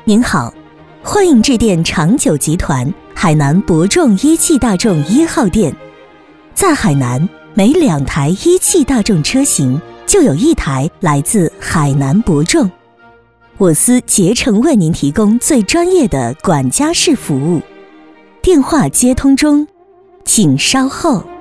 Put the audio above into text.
您好，欢迎致电长久集团海南博众一汽大众1号店。在海南，每2台一汽大众车型就有1台来自海南博众。我司竭诚为您提供最专业的管家式服务。电话接通中，请稍后。